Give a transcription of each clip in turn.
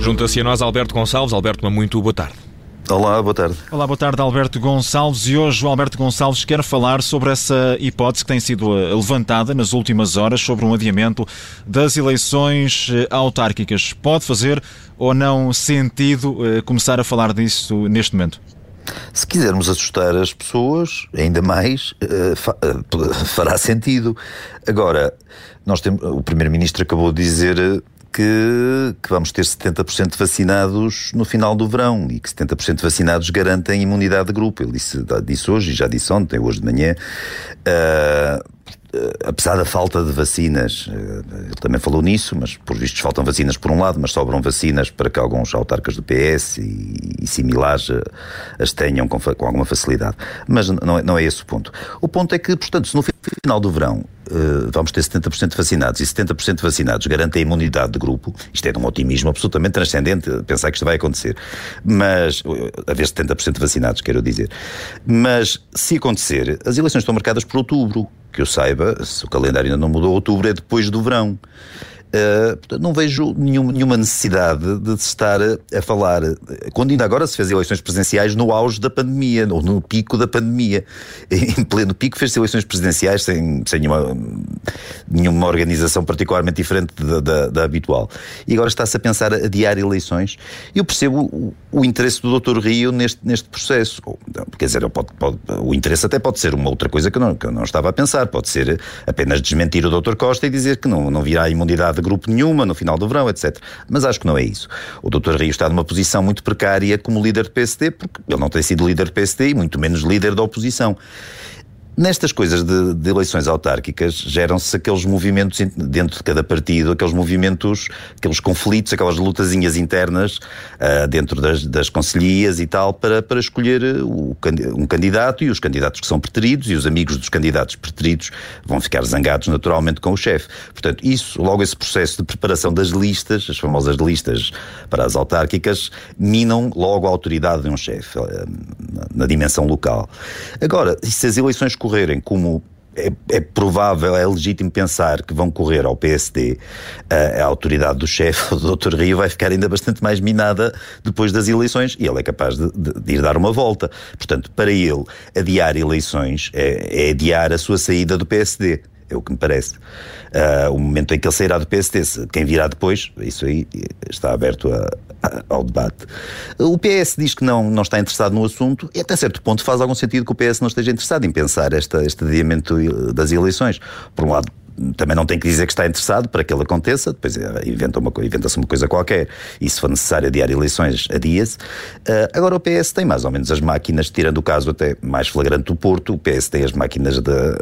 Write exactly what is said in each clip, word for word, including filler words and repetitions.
Junta-se a nós Alberto Gonçalves. Alberto, uma muito boa tarde. Olá, boa tarde. Olá, boa tarde, Alberto Gonçalves. E hoje o Alberto Gonçalves quer falar sobre essa hipótese que tem sido levantada nas últimas horas sobre um adiamento das eleições autárquicas. Pode fazer ou não sentido começar a falar disso neste momento? Se quisermos assustar as pessoas, ainda mais, fará sentido. Agora, nós temos, o Primeiro-Ministro acabou de dizer que, que vamos ter setenta por cento vacinados no final do verão e que setenta por cento vacinados garantem imunidade de grupo. Ele disse, disse hoje e já disse ontem, hoje de manhã, uh, apesar da falta de vacinas, ele também falou nisso, mas por vistos faltam vacinas por um lado, mas sobram vacinas para que alguns autarcas do P S e, e similares as tenham com, com alguma facilidade. Mas não é, não é esse o ponto. O ponto é que, portanto, se no final do verão uh, vamos ter setenta por cento vacinados e setenta por cento vacinados garantem a imunidade de grupo, isto é de um otimismo absolutamente transcendente, pensar que isto vai acontecer, mas, haver setenta por cento vacinados, quero dizer, mas se acontecer, as eleições estão marcadas por outubro. Que eu saiba, se o calendário ainda não mudou, outubro é depois do verão. Uh, portanto, não vejo nenhum, nenhuma necessidade de se estar a, a falar, quando ainda agora se fez eleições presidenciais no auge da pandemia, ou no pico da pandemia. Em pleno pico fez-se eleições presidenciais sem, sem nenhuma, nenhuma organização particularmente diferente da, da, da habitual. E agora está-se a pensar a adiar eleições. Eu percebo o, o interesse do doutor Rio neste, neste processo. Quer dizer, pode, pode, o interesse até pode ser uma outra coisa que eu, não, que eu não estava a pensar. Pode ser apenas desmentir o doutor Costa e dizer que não, não virá imunidade de grupo nenhuma no final do verão, etcétera. Mas acho que não é isso. O doutor Rio está numa posição muito precária como líder do P S D, porque ele não tem sido líder do P S D e muito menos líder da oposição. Nestas coisas de, de eleições autárquicas geram-se aqueles movimentos dentro de cada partido, aqueles movimentos, aqueles conflitos, aquelas lutazinhas internas uh, dentro das, das concelhias e tal, para, para escolher o, um candidato, e os candidatos que são preteridos e os amigos dos candidatos preteridos vão ficar zangados naturalmente com o chefe. Portanto, isso, logo esse processo de preparação das listas, as famosas listas para as autárquicas, minam logo a autoridade de um chefe uh, na, na dimensão local. Agora, se as eleições correrem como é, é provável, é legítimo pensar que vão correr ao P S D, a, a autoridade do chefe, o doutor Rio, vai ficar ainda bastante mais minada depois das eleições e ele é capaz de, de, de ir dar uma volta. Portanto, para ele, adiar eleições é, é adiar a sua saída do P S D. É o que me parece. Uh, o momento em que ele sairá do P S D, quem virá depois, isso aí está aberto a, a, ao debate. O P S diz que não, não está interessado no assunto e até certo ponto faz algum sentido que o P S não esteja interessado em pensar esta, este adiamento das eleições. Por um lado, também não tem que dizer que está interessado para que ele aconteça, depois inventa uma, inventa-se uma coisa qualquer e se for necessário adiar eleições, adia-se. Uh, agora o P S tem mais ou menos as máquinas, tirando o caso até mais flagrante do Porto, o P S tem as máquinas de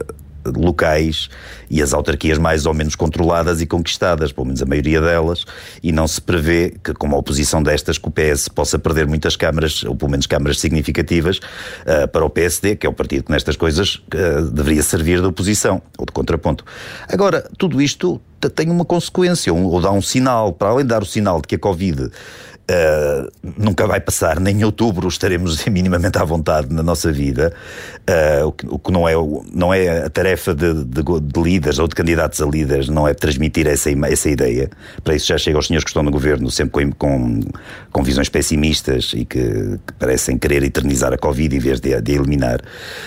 locais e as autarquias mais ou menos controladas e conquistadas, pelo menos a maioria delas, e não se prevê que, com uma oposição destas, que o P S possa perder muitas câmaras, ou pelo menos câmaras significativas, uh, para o P S D, que é o partido que nestas coisas uh, deveria servir de oposição, ou de contraponto. Agora, tudo isto tem uma consequência, um, ou dá um sinal, para além de dar o sinal de que a Covid Uh, nunca vai passar, nem em outubro estaremos minimamente à vontade na nossa vida, uh, o, que, o que não é, não é a tarefa de, de, de líderes ou de candidatos a líderes, não é transmitir essa, essa ideia. Para isso já chega aos senhores que estão no governo sempre com, com, com visões pessimistas e que, que parecem querer eternizar a Covid em vez de, de eliminar.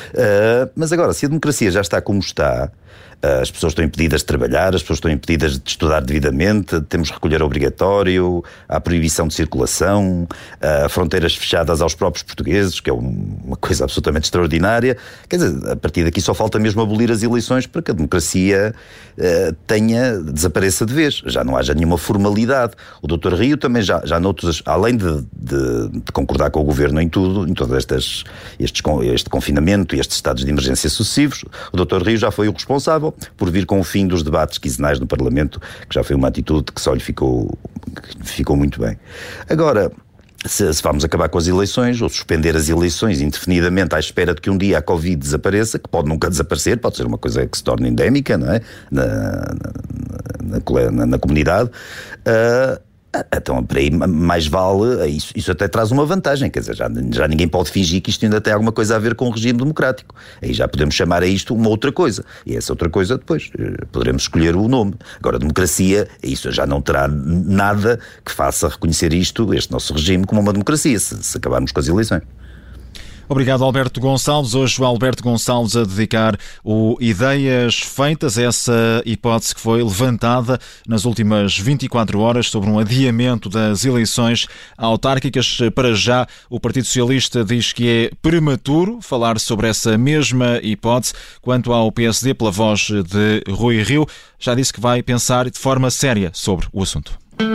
Uh, mas agora, se a democracia já está como está, as pessoas estão impedidas de trabalhar, as pessoas estão impedidas de estudar devidamente, temos recolher obrigatório, há proibição de circulação, há fronteiras fechadas aos próprios portugueses, que é uma coisa absolutamente extraordinária. Quer dizer, a partir daqui só falta mesmo abolir as eleições para que a democracia uh, tenha, desapareça de vez, já não haja nenhuma formalidade. O doutor Rio também já, já noutros, além de, de, de concordar com o governo em tudo, em todos estes, estes, este confinamento e estes estados de emergência sucessivos, o doutor Rio já foi o responsável por vir com o fim dos debates quinzenais no Parlamento, que já foi uma atitude que só lhe ficou, ficou muito bem. Agora, se, se vamos acabar com as eleições ou suspender as eleições indefinidamente à espera de que um dia a Covid desapareça, que pode nunca desaparecer, pode ser uma coisa que se torne endémica, não é? na, na, na, na, na comunidade, uh, Então, para aí, mais vale, isso, isso até traz uma vantagem, quer dizer, já, já ninguém pode fingir que isto ainda tem alguma coisa a ver com o regime democrático. Aí já podemos chamar a isto uma outra coisa. E essa outra coisa, depois, poderemos escolher o nome. Agora, democracia, isso já não terá nada que faça reconhecer isto, este nosso regime, como uma democracia, se, se acabarmos com as eleições. Obrigado, Alberto Gonçalves. Hoje o Alberto Gonçalves a dedicar o Ideias Feitas a essa hipótese que foi levantada nas últimas vinte e quatro horas sobre um adiamento das eleições autárquicas. Para já, o Partido Socialista diz que é prematuro falar sobre essa mesma hipótese. Quanto ao P S D, pela voz de Rui Rio, já disse que vai pensar de forma séria sobre o assunto.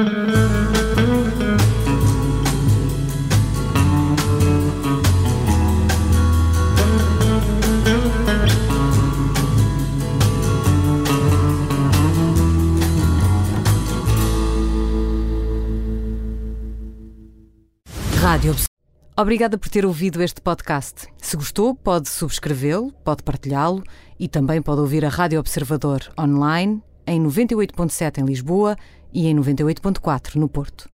Rádio. Obrigada por ter ouvido este podcast. Se gostou, pode subscrevê-lo, pode partilhá-lo e também pode ouvir a Rádio Observador online em noventa e oito ponto sete em Lisboa e em noventa e oito ponto quatro no Porto.